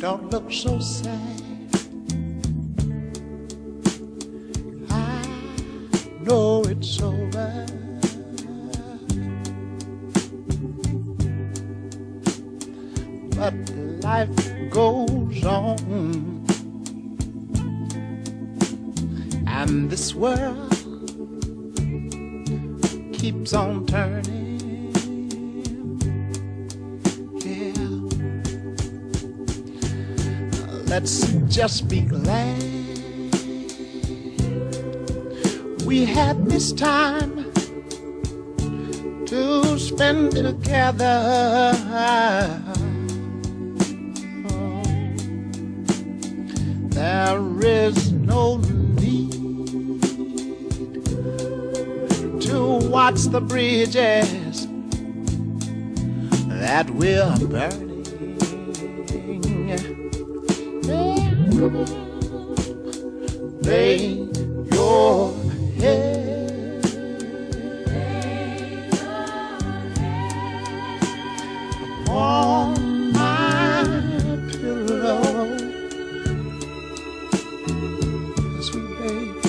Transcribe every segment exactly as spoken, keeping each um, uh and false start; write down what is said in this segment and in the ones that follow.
don't look so sad. I know it's over. But life goes on, and this world keeps on turning. Yeah, let's just be glad we had this time to spend together. There is no need to watch the bridges that we're burning. Lay your head on my pillow. Sweet babe,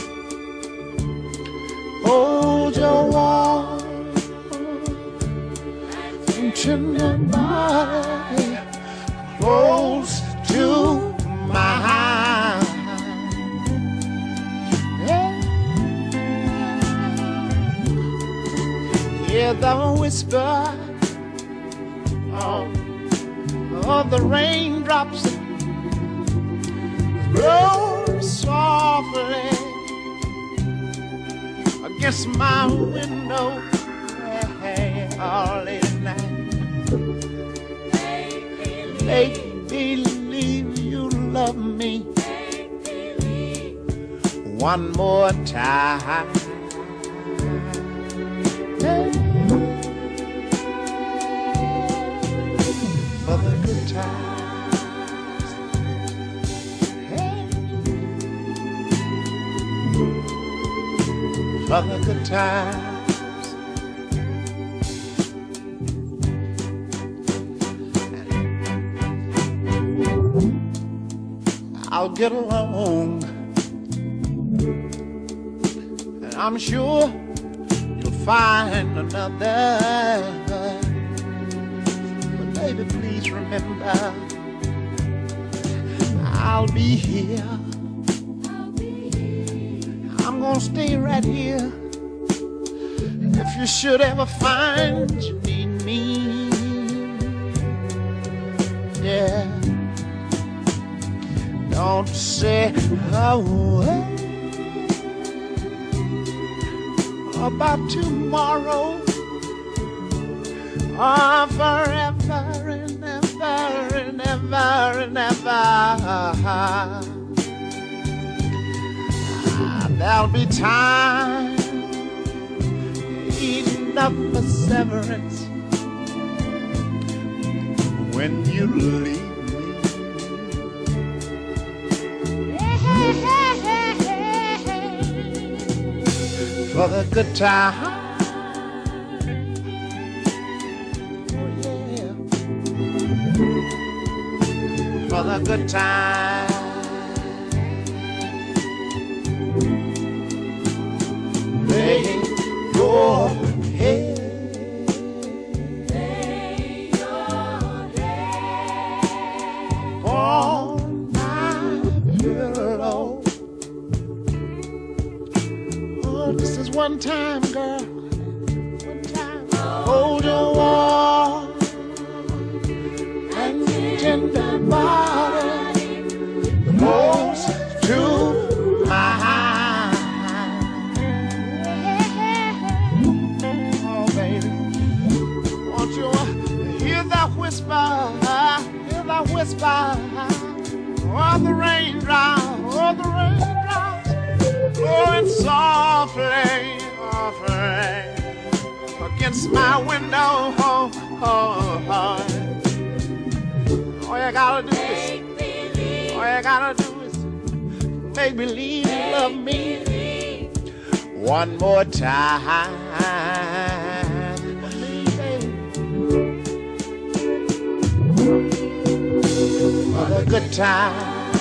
hold your warm and tender body close to mine. Yeah. Hear the whisper of, of the raindrops roll softly against my window, hey, all late at night. Make believe you love me one more time. Hey. For the good times. Hey. For the good times. I'll get along, and I'm sure you'll find another. But baby, please remember, I'll be here. I'm gonna stay right here. If you should ever find you need me, yeah. Don't say a word about tomorrow or forever and ever and ever and ever. There'll be time enough for severance when you leave. For the good time, oh yeah. For the good time, lay your head, lay your head on my pillow. This is one time, girl. One time. Hold your warm and tender body close to mine. Oh, baby, won't you hear that whisper? Hear that whisper? Oh, the raindrops, oh, the raindrops. Blowing softly, softly against my window. Oh, oh, oh. All you gotta do is, all you gotta do is make believe you love me one more time. For the good times.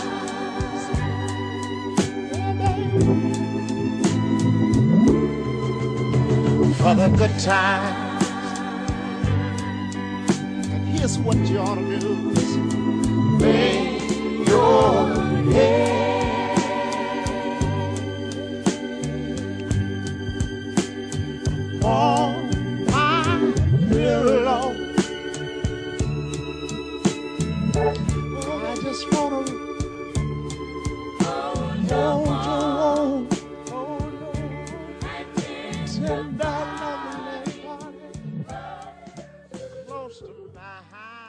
For the good times. And here's what you ought to do. Lay your head on my pillow. I just wanna hold you on, tender, lovely body close to my heart.